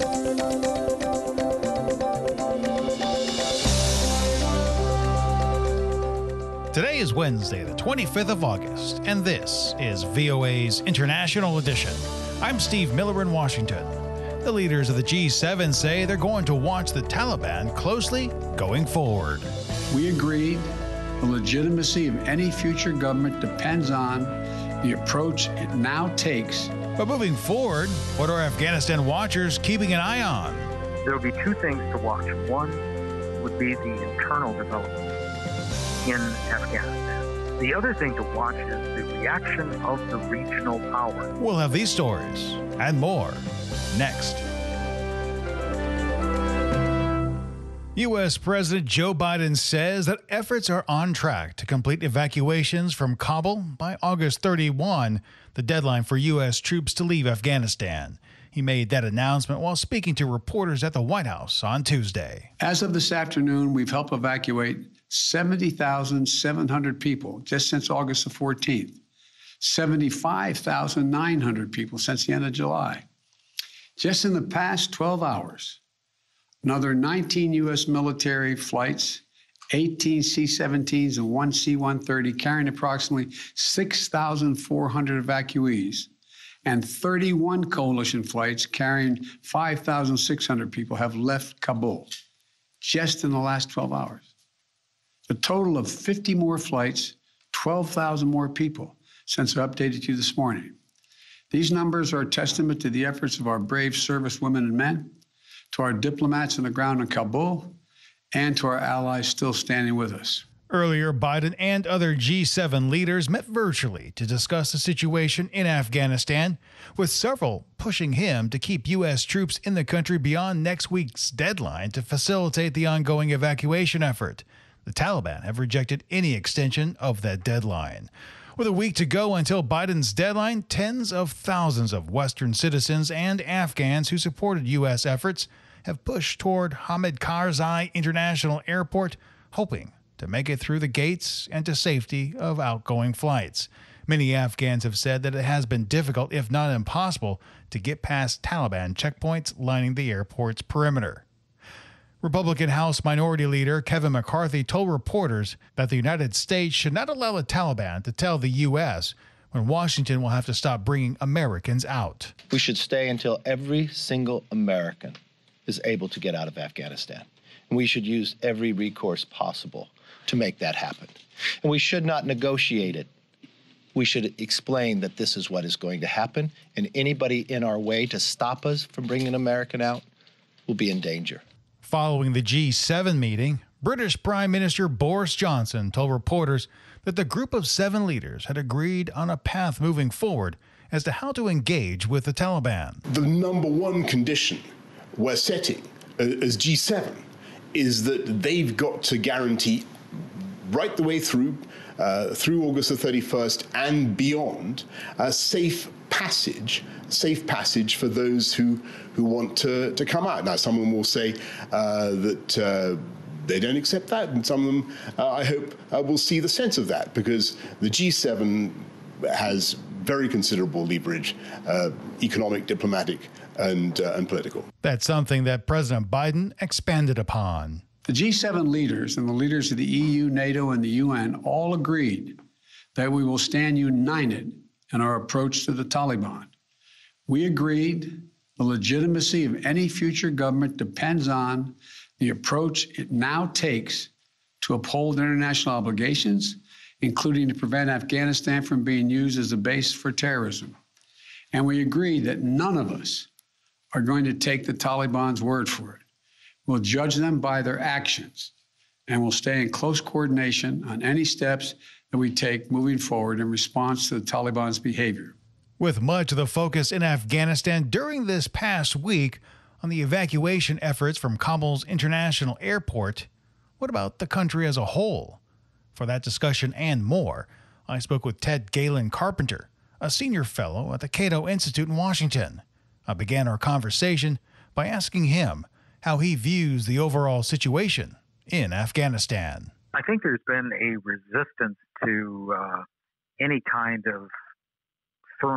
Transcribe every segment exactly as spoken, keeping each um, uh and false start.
Today is Wednesday, the twenty-fifth of August, and this is V O A's International Edition. I'm Steve Miller in Washington. The leaders of the G seven say they're going to watch the Taliban closely going forward. We agreed the legitimacy of any future government depends on the approach it now takes. But moving forward, what are Afghanistan watchers keeping an eye on? There will be two things to watch. One would be the internal development in Afghanistan. The other thing to watch is the reaction of the regional power. We'll have these stories and more next. U S. President Joe Biden says that efforts are on track to complete evacuations from Kabul by August thirty-first, the deadline for U S troops to leave Afghanistan. He made that announcement while speaking to reporters at the White House on Tuesday. As of this afternoon, we've helped evacuate seventy thousand seven hundred people just since August the fourteenth, seventy-five thousand nine hundred people since the end of July. Just in the past twelve hours, another nineteen U S military flights, eighteen C seventeens and one C one thirty carrying approximately six thousand four hundred evacuees, and thirty-one coalition flights carrying five thousand six hundred people have left Kabul just in the last twelve hours. A total of fifty more flights, twelve thousand more people since I updated you this morning. These numbers are a testament to the efforts of our brave service women and men, to our diplomats on the ground in Kabul, and to our allies still standing with us. Earlier, Biden and other G seven leaders met virtually to discuss the situation in Afghanistan, with several pushing him to keep U S troops in the country beyond next week's deadline to facilitate the ongoing evacuation effort. The Taliban have rejected any extension of that deadline. With a week to go until Biden's deadline, tens of thousands of Western citizens and Afghans who supported U S efforts have pushed toward Hamid Karzai International Airport, hoping to make it through the gates and to safety of outgoing flights. Many Afghans have said that it has been difficult, if not impossible, to get past Taliban checkpoints lining the airport's perimeter. Republican House Minority Leader Kevin McCarthy told reporters that the United States should not allow the Taliban to tell the U S when Washington will have to stop bringing Americans out. We should stay until every single American is able to get out of Afghanistan. And we should use every recourse possible to make that happen. And we should not negotiate it. We should explain that this is what is going to happen, and anybody in our way to stop us from bringing an American out will be in danger. Following the G seven meeting, British Prime Minister Boris Johnson told reporters that the group of seven leaders had agreed on a path moving forward as to how to engage with the Taliban. The number one condition we're setting as G seven is that they've got to guarantee right the way through, uh, through August the thirty-first and beyond, a safe passage, safe passage for those who, who want to, to come out. Now, someone will say uh, that uh, they don't accept that, and some of them, uh, I hope, uh, will see the sense of that, because the G seven has very considerable leverage, uh, economic, diplomatic, and, uh, and political. That's something that President Biden expanded upon. The G seven leaders and the leaders of the E U, NATO, and the U N all agreed that we will stand united in our approach to the Taliban. We agreed the legitimacy of any future government depends on the approach it now takes to uphold international obligations, including to prevent Afghanistan from being used as a base for terrorism. And we agreed that none of us are going to take the Taliban's word for it. We'll judge them by their actions, and we'll stay in close coordination on any steps that we take moving forward in response to the Taliban's behavior. With much of the focus in Afghanistan during this past week on the evacuation efforts from Kabul's international airport, what about the country as a whole? For that discussion and more, I spoke with Ted Galen Carpenter, a senior fellow at the Cato Institute in Washington. I began our conversation by asking him how he views the overall situation in Afghanistan. I think there's been a resistance to uh, any kind of firm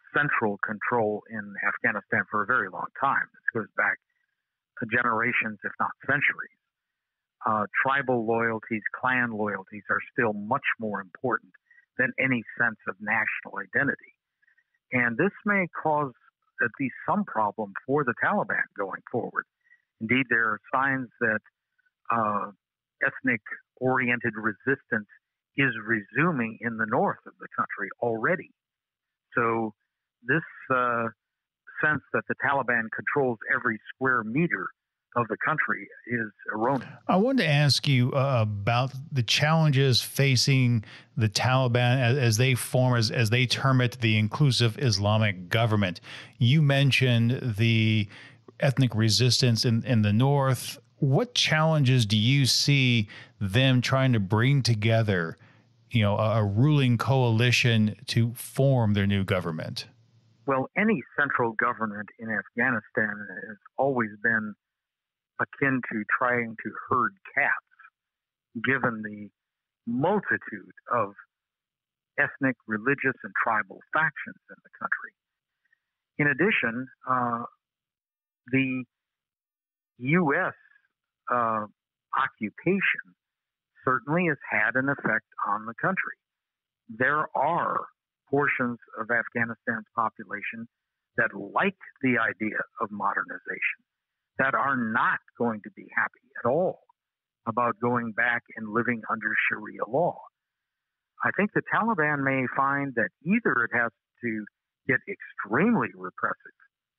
central control in Afghanistan for a very long time. This goes back to generations, if not centuries. Uh, tribal loyalties, clan loyalties are still much more important than any sense of national identity. And this may cause at least some problem for the Taliban going forward. Indeed, there are signs that uh, ethnic-oriented resistance is resuming in the north of the country already. So this uh, sense that the Taliban controls every square meter of the country is erroneous. I wanted to ask you uh, about the challenges facing the Taliban as, as they form, as, as they term it, the inclusive Islamic government. You mentioned the ethnic resistance in, in the north. What challenges do you see them trying to bring together, you know, a, a ruling coalition to form their new government? Well, any central government in Afghanistan has always been akin to trying to herd cats, given the multitude of ethnic, religious, and tribal factions in the country. In addition, uh, the U S uh, occupation certainly has had an effect on the country. There are portions of Afghanistan's population that like the idea of modernization, that are not going to be happy at all about going back and living under Sharia law. I think the Taliban may find that either it has to get extremely repressive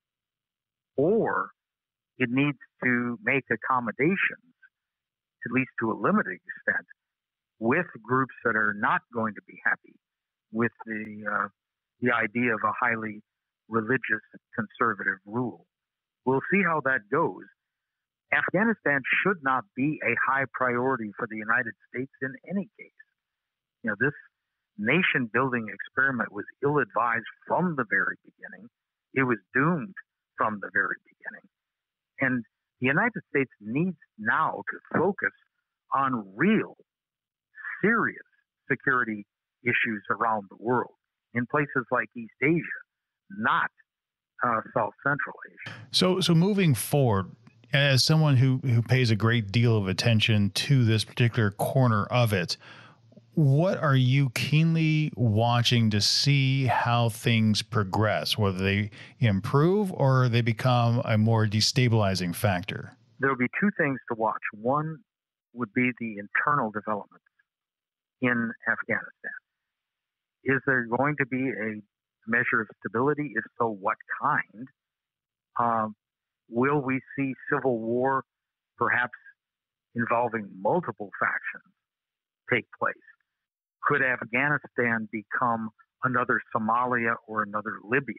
or it needs to make accommodations, at least to a limited extent, with groups that are not going to be happy with the, uh, the idea of a highly religious conservative rule. We'll see how that goes. Afghanistan should not be a high priority for the United States in any case. You know, this nation-building experiment was ill-advised from the very beginning. It was doomed from the very beginning. And the United States needs now to focus on real, serious security issues around the world in places like East Asia, not uh, South Central Asia. So, so moving forward, as someone who, who pays a great deal of attention to this particular corner of it, what are you keenly watching to see how things progress, whether they improve or they become a more destabilizing factor? There will be two things to watch. One would be the internal developments in Afghanistan. Is there going to be a measure of stability? If so, what kind? Um, will we see civil war, perhaps involving multiple factions, take place? Could Afghanistan become another Somalia or another Libya?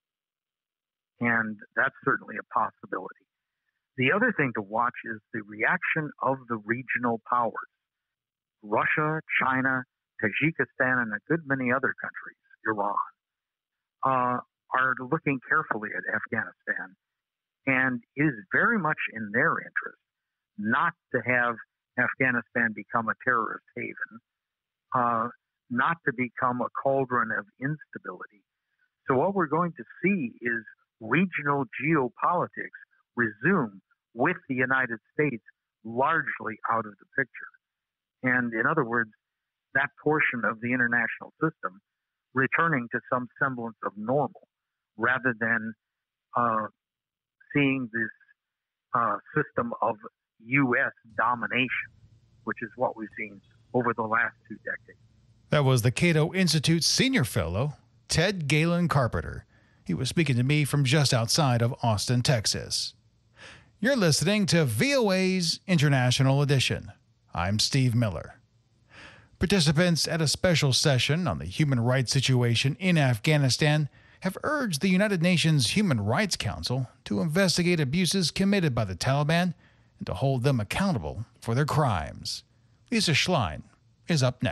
And that's certainly a possibility. The other thing to watch is the reaction of the regional powers. Russia, China, Tajikistan, and a good many other countries, Iran, uh, are looking carefully at Afghanistan. And it is very much in their interest not to have Afghanistan become a terrorist haven, uh, not to become a cauldron of instability. So what we're going to see is regional geopolitics resume with the United States largely out of the picture. And in other words, that portion of the international system returning to some semblance of normal rather than uh, seeing this uh, system of U S domination, which is what we've seen over the last two decades. That was the Cato Institute Senior Fellow, Ted Galen Carpenter. He was speaking to me from just outside of Austin, Texas. You're listening to V O A's International Edition. I'm Steve Miller. Participants at a special session on the human rights situation in Afghanistan have urged the United Nations Human Rights Council to investigate abuses committed by the Taliban and to hold them accountable for their crimes. Lisa Schlein is up next.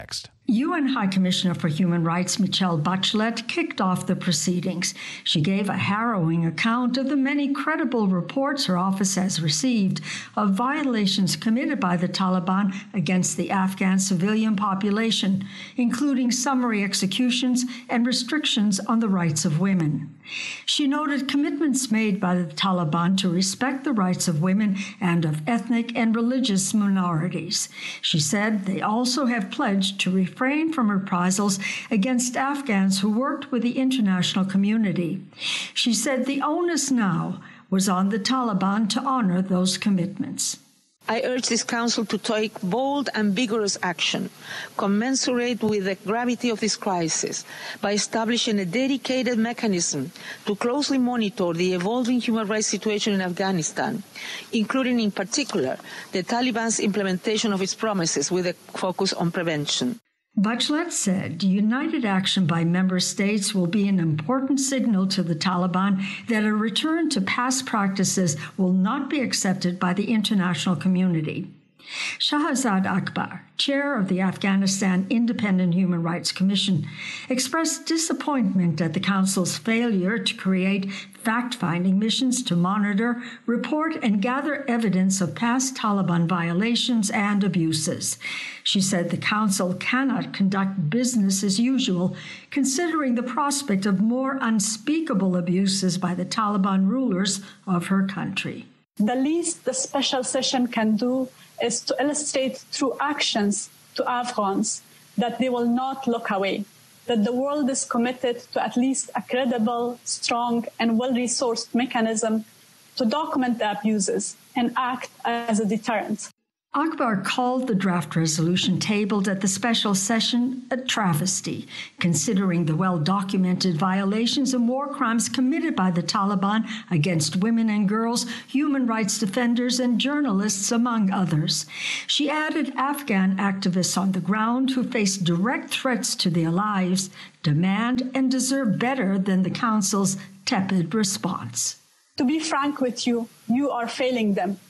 U N High Commissioner for Human Rights Michelle Bachelet kicked off the proceedings. She gave a harrowing account of the many credible reports her office has received of violations committed by the Taliban against the Afghan civilian population, including summary executions and restrictions on the rights of women. She noted commitments made by the Taliban to respect the rights of women and of ethnic and religious minorities. She said they also have pledged to refrain from reprisals against Afghans who worked with the international community. She said the onus now was on the Taliban to honor those commitments. I urge this Council to take bold and vigorous action, commensurate with the gravity of this crisis, by establishing a dedicated mechanism to closely monitor the evolving human rights situation in Afghanistan, including in particular the Taliban's implementation of its promises with a focus on prevention. Bachelet said united action by member states will be an important signal to the Taliban that a return to past practices will not be accepted by the international community. Shahzad Akbar, chair of the Afghanistan Independent Human Rights Commission, expressed disappointment at the Council's failure to create fact-finding missions to monitor, report, and gather evidence of past Taliban violations and abuses. She said the Council cannot conduct business as usual, considering the prospect of more unspeakable abuses by the Taliban rulers of her country. The least the special session can do is to illustrate through actions to Afghans that they will not look away, that the world is committed to at least a credible, strong, and well-resourced mechanism to document the abuses and act as a deterrent. Akbar called the draft resolution tabled at the special session a travesty, considering the well-documented violations and war crimes committed by the Taliban against women and girls, human rights defenders, and journalists, among others. She added Afghan activists on the ground who face direct threats to their lives demand and deserve better than the Council's tepid response. To be frank with you, you are failing them.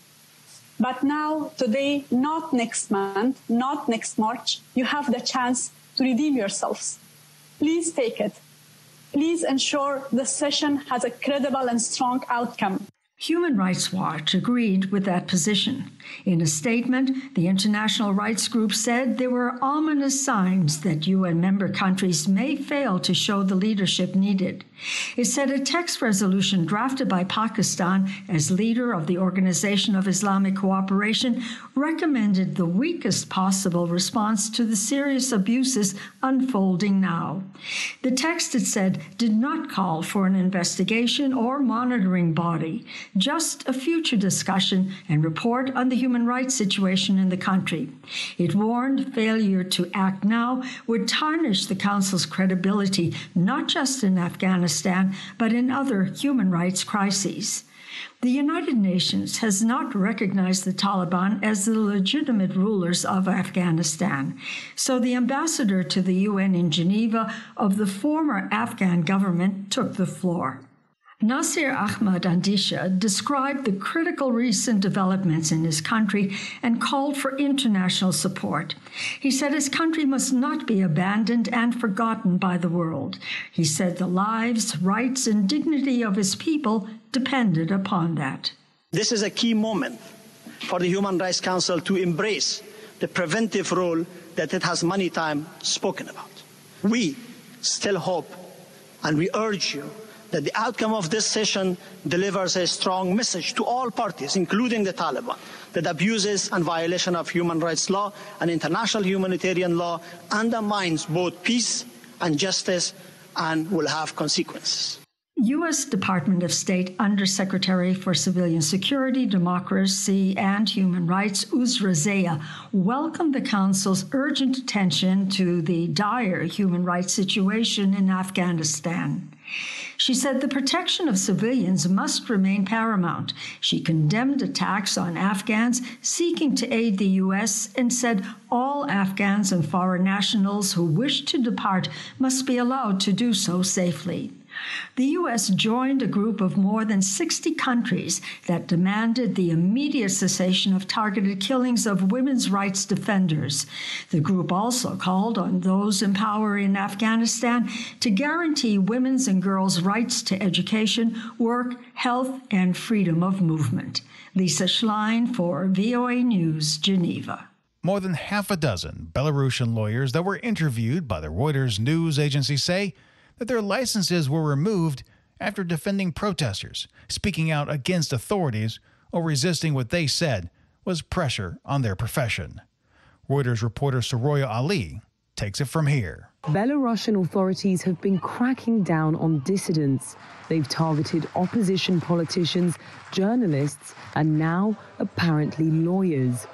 But now, today, not next month, not next March, you have the chance to redeem yourselves. Please take it. Please ensure the session has a credible and strong outcome. Human Rights Watch agreed with that position. In a statement, the international rights group said there were ominous signs that U N member countries may fail to show the leadership needed. It said a text resolution drafted by Pakistan as leader of the Organization of Islamic Cooperation recommended the weakest possible response to the serious abuses unfolding now. The text, it said, did not call for an investigation or monitoring body, just a future discussion and report on the human rights situation in the country. It warned failure to act now would tarnish the Council's credibility, not just in Afghanistan, but in other human rights crises. The United Nations has not recognized the Taliban as the legitimate rulers of Afghanistan, so the ambassador to the U N in Geneva of the former Afghan government took the floor. Nasir Ahmad Andisha described the critical recent developments in his country and called for international support. He said his country must not be abandoned and forgotten by the world. He said the lives, rights, and dignity of his people depended upon that. This is a key moment for the Human Rights Council to embrace the preventive role that it has many times spoken about. We still hope and we urge you that the outcome of this session delivers a strong message to all parties, including the Taliban, that abuses and violation of human rights law and international humanitarian law undermines both peace and justice and will have consequences. U S Department of State Undersecretary for Civilian Security, Democracy, and Human Rights, Uzra Zeya, welcomed the Council's urgent attention to the dire human rights situation in Afghanistan. She said the protection of civilians must remain paramount. She condemned attacks on Afghans seeking to aid the U S and said all Afghans and foreign nationals who wish to depart must be allowed to do so safely. The U S joined a group of more than sixty countries that demanded the immediate cessation of targeted killings of women's rights defenders. The group also called on those in power in Afghanistan to guarantee women's and girls' rights to education, work, health, and freedom of movement. Lisa Schlein for V O A News, Geneva. More than half a dozen Belarusian lawyers that were interviewed by the Reuters news agency say that their licenses were removed after defending protesters, speaking out against authorities, or resisting what they said was pressure on their profession. Reuters reporter Soroya Ali takes it from here. Belarusian authorities have been cracking down on dissidents. They've targeted opposition politicians, journalists, and now apparently lawyers.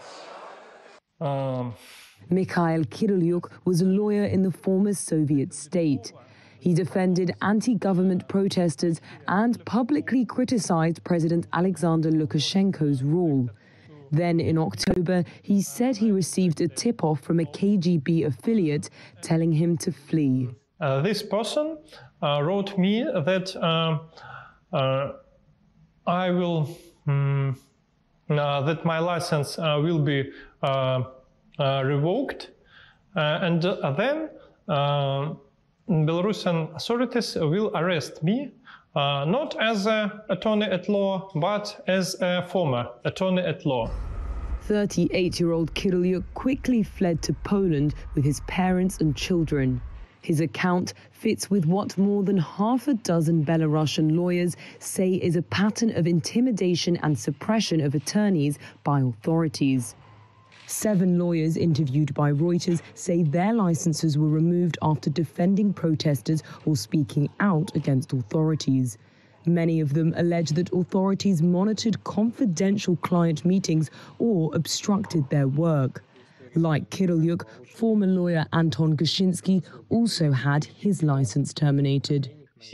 Um. Mikhail Kirylyuk was a lawyer in the former Soviet state. He defended anti-government protesters and publicly criticized President Alexander Lukashenko's rule. Then in October, he said he received a tip-off from a K G B affiliate telling him to flee. Uh, this person uh, wrote me that uh, uh, I will, um, uh, that my license uh, will be uh, uh, revoked, uh, and uh, then uh, Belarusian authorities will arrest me, uh, not as an attorney at law, but as a former attorney at law. thirty-eight-year-old Kirylyuk quickly fled to Poland with his parents and children. His account fits with what more than half a dozen Belarusian lawyers say is a pattern of intimidation and suppression of attorneys by authorities. Seven lawyers interviewed by Reuters say their licenses were removed after defending protesters or speaking out against authorities. Many of them allege that authorities monitored confidential client meetings or obstructed their work. Like Kirylyuk, former lawyer Anton Gushinsky also had his license terminated.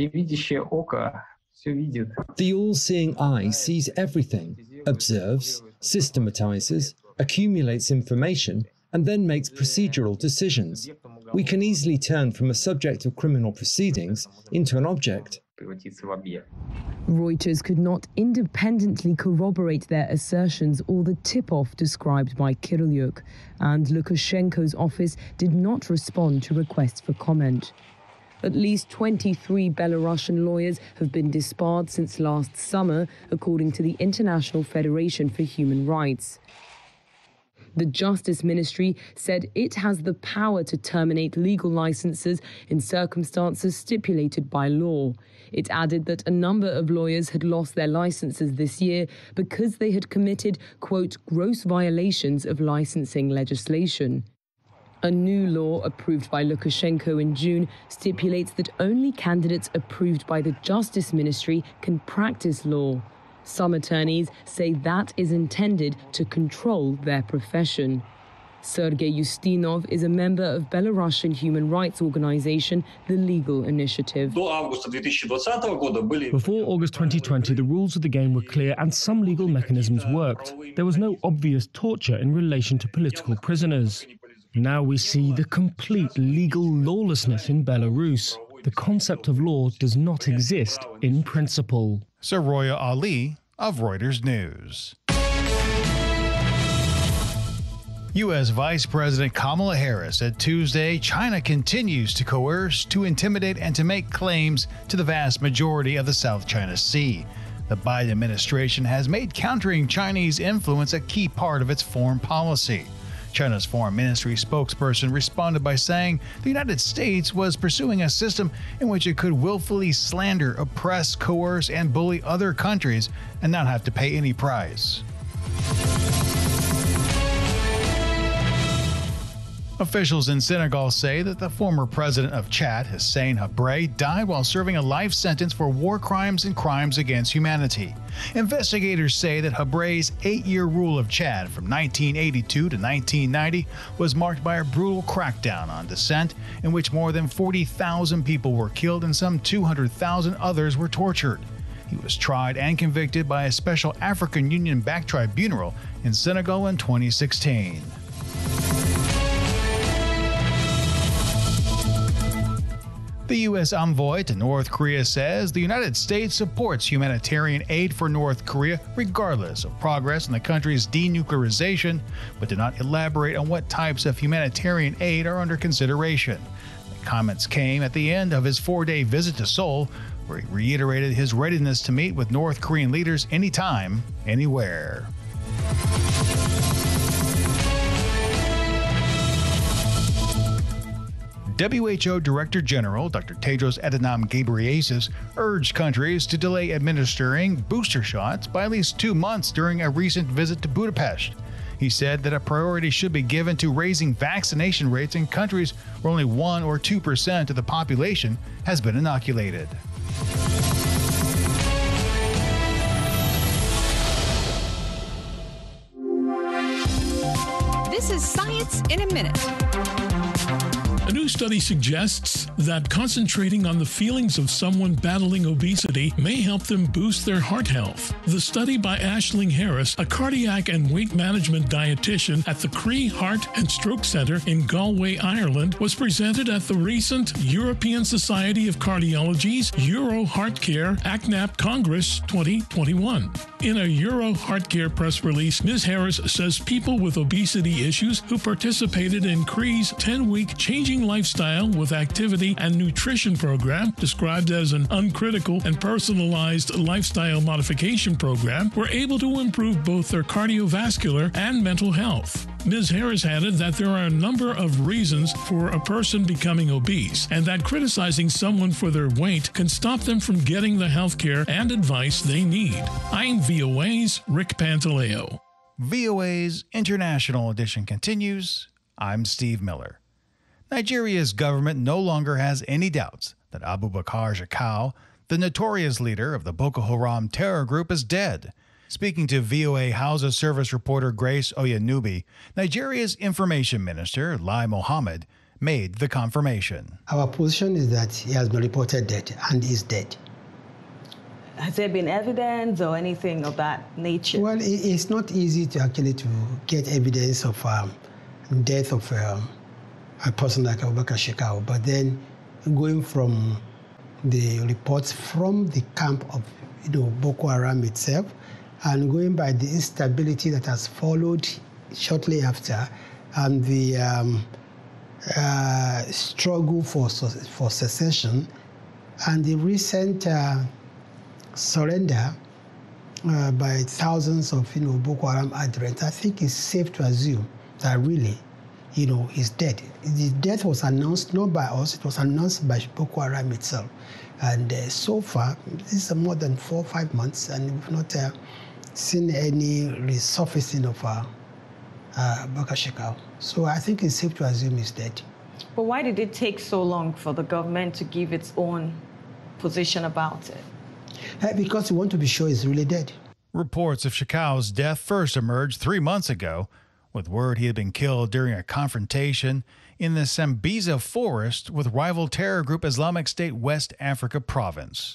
The all-seeing eye sees everything, observes, systematizes, accumulates information, and then makes procedural decisions. We can easily turn from a subject of criminal proceedings into an object. Reuters could not independently corroborate their assertions or the tip-off described by Kirylyuk, and Lukashenko's office did not respond to requests for comment. At least twenty-three Belarusian lawyers have been disbarred since last summer, according to the International Federation for Human Rights. The Justice Ministry said it has the power to terminate legal licenses in circumstances stipulated by law. It added that a number of lawyers had lost their licenses this year because they had committed, quote, gross violations of licensing legislation. A new law approved by Lukashenko in June stipulates that only candidates approved by the Justice Ministry can practice law. Some attorneys say that is intended to control their profession. Sergei Ustinov is a member of Belarusian human rights organization, The Legal Initiative. Before August twenty twenty, the rules of the game were clear and some legal mechanisms worked. There was no obvious torture in relation to political prisoners. Now we see the complete legal lawlessness in Belarus. The concept of law does not exist in principle. Soroya Ali of Reuters News. U S Vice President Kamala Harris said Tuesday China continues to coerce, to intimidate, and to make claims to the vast majority of the South China Sea. The Biden administration has made countering Chinese influence a key part of its foreign policy. China's foreign ministry spokesperson responded by saying the United States was pursuing a system in which it could willfully slander, oppress, coerce, and bully other countries and not have to pay any price. Officials in Senegal say that the former president of Chad, Hissène Habré, died while serving a life sentence for war crimes and crimes against humanity. Investigators say that Habré's eight-year rule of Chad from nineteen eighty-two to nineteen ninety was marked by a brutal crackdown on dissent in which more than forty thousand people were killed and some two hundred thousand others were tortured. He was tried and convicted by a special African Union-backed tribunal in Senegal in twenty sixteen. The U S envoy to North Korea says the United States supports humanitarian aid for North Korea regardless of progress in the country's denuclearization, but did not elaborate on what types of humanitarian aid are under consideration. The comments came at the end of his four-day visit to Seoul, where he reiterated his readiness to meet with North Korean leaders anytime, anywhere. W H O Director General Doctor Tedros Adhanom Ghebreyesus urged countries to delay administering booster shots by at least two months during a recent visit to Budapest. He said that a priority should be given to raising vaccination rates in countries where only one or two percent of the population has been inoculated. This is Science in a Minute. A new study suggests that concentrating on the feelings of someone battling obesity may help them boost their heart health. The study by Aisling Harris, a cardiac and weight management dietitian at the Cree Heart and Stroke Centre in Galway, Ireland, was presented at the recent European Society of Cardiology's Euro Heart Care A C N A P Congress twenty twenty-one. In a Euro Heart Care press release, Miz Harris says people with obesity issues who participated in Cree's ten-week Changing Lifestyle with Activity and Nutrition program, described as an uncritical and personalized lifestyle modification program, were able to improve both their cardiovascular and mental health. Miz Harris added that there are a number of reasons for a person becoming obese, and that criticizing someone for their weight can stop them from getting the health care and advice they need. I'm V O A's Rick Pantaleo. V O A's International Edition continues. I'm Steve Miller. Nigeria's government no longer has any doubts that Abubakar Shekau, the notorious leader of the Boko Haram terror group, is dead. Speaking to V O A Hausa Service reporter Grace Oyenubi, Nigeria's information minister, Lai Mohammed, made the confirmation. Our position is that he has been reported dead and is dead. Has there been evidence or anything of that nature? Well, it's not easy to actually to get evidence of um, death of um, a person like Abubakar Shekau, but then going from the reports from the camp of you know, Boko Haram itself, and going by the instability that has followed shortly after, and the um, uh, struggle for for secession, and the recent uh, surrender uh, by thousands of you know Boko Haram adherents, I think it's safe to assume that really, you know, he's dead. The death was announced not by us; it was announced by Boko Haram itself. And uh, so far, this is more than four or five months, and we've not uh, seen any resurfacing of uh, uh, Abubakar Shekau. So I think it's safe to assume he's dead. But why did it take so long for the government to give its own position about it? Uh, because we want to be sure he's really dead. Reports of Shekau's death first emerged three months ago, with word he had been killed during a confrontation in the Sambisa forest with rival terror group Islamic State West Africa province.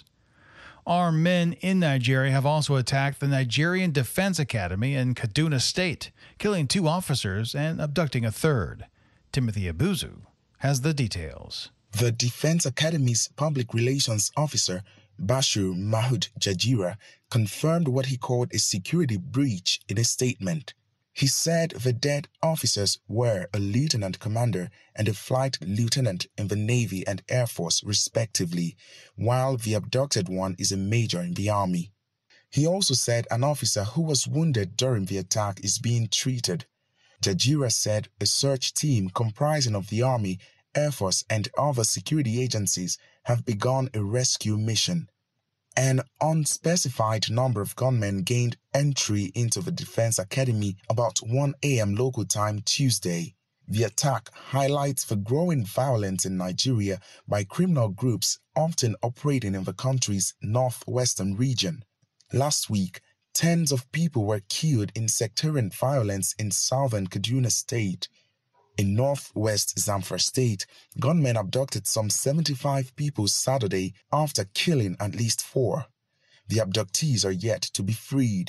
Armed men in Nigeria have also attacked the Nigerian Defense Academy in Kaduna State, killing two officers and abducting a third. Timothy Abuzu has the details. The Defense Academy's public relations officer, Bashir Mahud Jajira, confirmed what he called a security breach in a statement. He said the dead officers were a lieutenant commander and a flight lieutenant in the Navy and Air Force, respectively, while the abducted one is a major in the Army. He also said an officer who was wounded during the attack is being treated. Jajira said a search team comprising of the Army, Air Force, and other security agencies have begun a rescue mission. An unspecified number of gunmen gained entry into the Defense Academy about one a m local time Tuesday. The attack highlights the growing violence in Nigeria by criminal groups often operating in the country's northwestern region. Last week, tens of people were killed in sectarian violence in southern Kaduna State. In northwest Zamfara State, gunmen abducted some seventy-five people Saturday after killing at least four. The abductees are yet to be freed.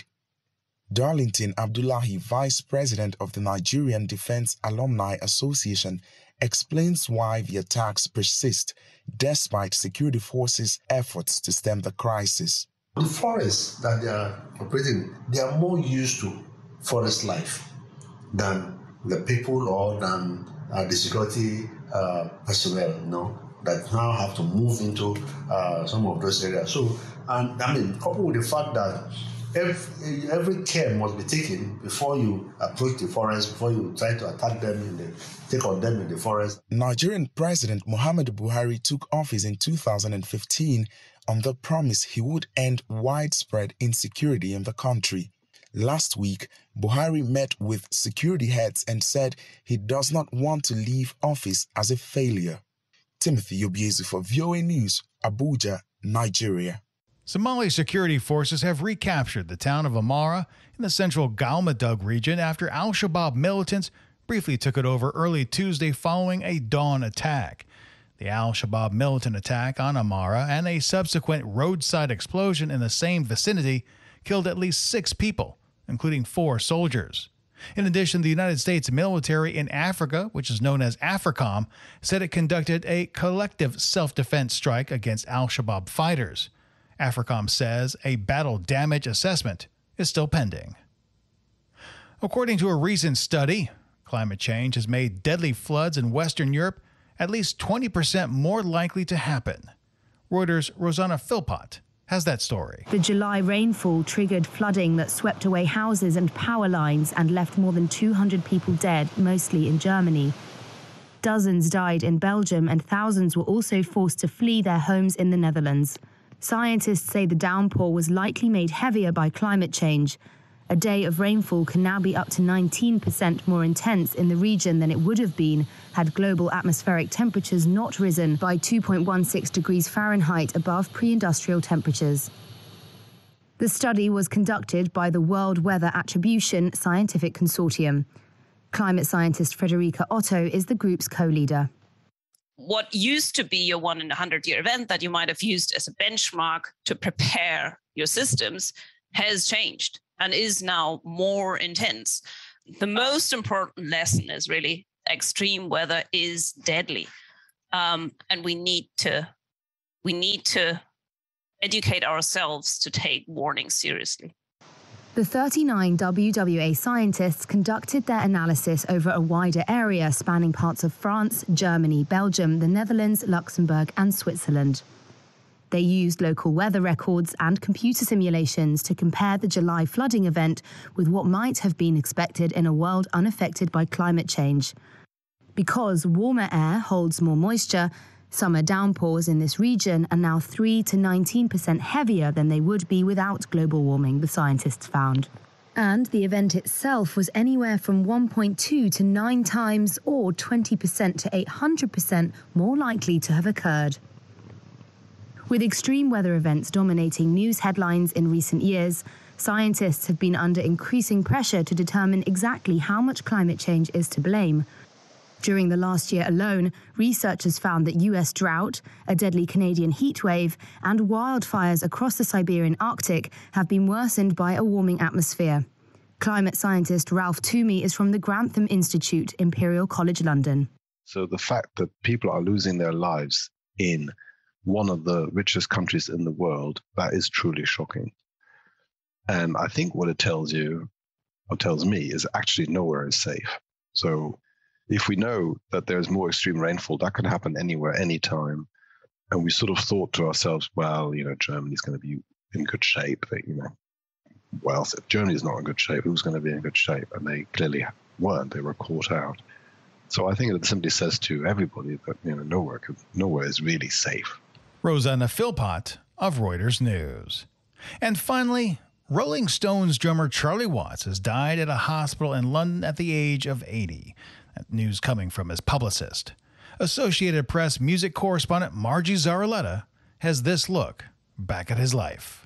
Darlington Abdullahi, vice president of the Nigerian Defense Alumni Association explains why the attacks persist despite security forces' efforts to stem the crisis. The forests that they are operating, they are more used to forest life than the people or than uh, the security uh, personnel, you know, that now have to move into uh, some of those areas. So, and I mean, coupled with the fact that every, every care must be taken before you approach the forest, before you try to attack them, in the, take on them in the forest. Nigerian President Muhammadu Buhari took office in two thousand fifteen on the promise he would end widespread insecurity in the country. Last week, Buhari met with security heads and said he does not want to leave office as a failure. Timothy Obiezu for V O A News, Abuja, Nigeria. Somali security forces have recaptured the town of Amara in the central Galmudug region after al-Shabaab militants briefly took it over early Tuesday following a dawn attack. The al-Shabaab militant attack on Amara and a subsequent roadside explosion in the same vicinity killed at least six people, including four soldiers. In addition, the United States military in Africa, which is known as AFRICOM, said it conducted a collective self-defense strike against al-Shabaab fighters. AFRICOM says a battle damage assessment is still pending. According to a recent study, climate change has made deadly floods in Western Europe at least twenty percent more likely to happen. Reuters' Rosanna Philpott has that story. The July rainfall triggered flooding that swept away houses and power lines and left more than two hundred people dead, mostly in Germany. Dozens died in Belgium and thousands were also forced to flee their homes in the Netherlands. Scientists say the downpour was likely made heavier by climate change. A day of rainfall can now be up to nineteen percent more intense in the region than it would have been had global atmospheric temperatures not risen by two point one six degrees Fahrenheit above pre-industrial temperatures. The study was conducted by the World Weather Attribution Scientific Consortium. Climate scientist Frederica Otto is the group's co-leader. What used to be your one in a hundred year event that you might have used as a benchmark to prepare your systems has changed and is now more intense. The most important lesson is really extreme weather is deadly. Um, and we need to we need to educate ourselves to take warnings seriously. The thirty-nine W W A scientists conducted their analysis over a wider area spanning parts of France, Germany, Belgium, the Netherlands, Luxembourg, and Switzerland. They used local weather records and computer simulations to compare the July flooding event with what might have been expected in a world unaffected by climate change. Because warmer air holds more moisture, summer downpours in this region are now three to nineteen percent heavier than they would be without global warming, the scientists found. And the event itself was anywhere from one point two to nine times or twenty percent to eight hundred percent more likely to have occurred. With extreme weather events dominating news headlines in recent years, scientists have been under increasing pressure to determine exactly how much climate change is to blame. During the last year alone, researchers found that U S drought, a deadly Canadian heatwave, and wildfires across the Siberian Arctic have been worsened by a warming atmosphere. Climate scientist Ralph Toomey is from the Grantham Institute, Imperial College London. So the fact that people are losing their lives in one of the richest countries in the world, that is truly shocking. And I think what it tells you, or tells me, is actually nowhere is safe. So if we know that there's more extreme rainfall, that can happen anywhere, anytime. And we sort of thought to ourselves, well, you know, Germany's going to be in good shape. They, you know, well, if Germany's not in good shape, who's going to be in good shape? And they clearly weren't. They were caught out. So I think it simply says to everybody that, you know, nowhere, could, nowhere is really safe. Rosanna Philpott of Reuters News. And finally, Rolling Stones drummer Charlie Watts has died at a hospital in London at the age of eighty. That news coming from his publicist. Associated Press music correspondent Margie Zaraletta has this look back at his life.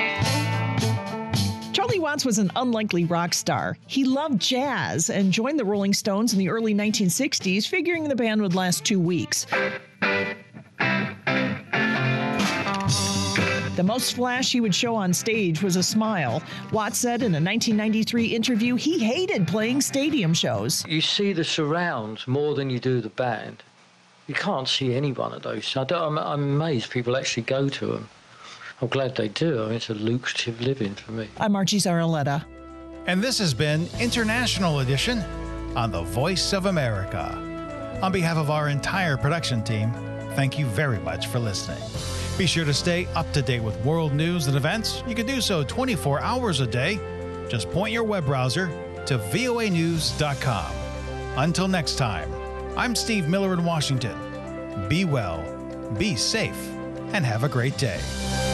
Charlie Watts was an unlikely rock star. He loved jazz and joined the Rolling Stones in the early nineteen sixties, figuring the band would last two weeks. The The most flash he would show on stage was a smile. Watts said in a nineteen ninety-three interview he hated playing stadium shows. You see the surrounds more than you do the band. You can't see any one of those. I don't, I'm, I'm amazed people actually go to them. I'm glad they do. I mean, it's a lucrative living for me. I'm Margie Zaraletta. And this has been International Edition on The Voice of America. On behalf of our entire production team, thank you very much for listening. Be sure to stay up to date with world news and events. You can do so twenty-four hours a day. Just point your web browser to V O A news dot com. Until next time, I'm Steve Miller in Washington. Be well, be safe, and have a great day.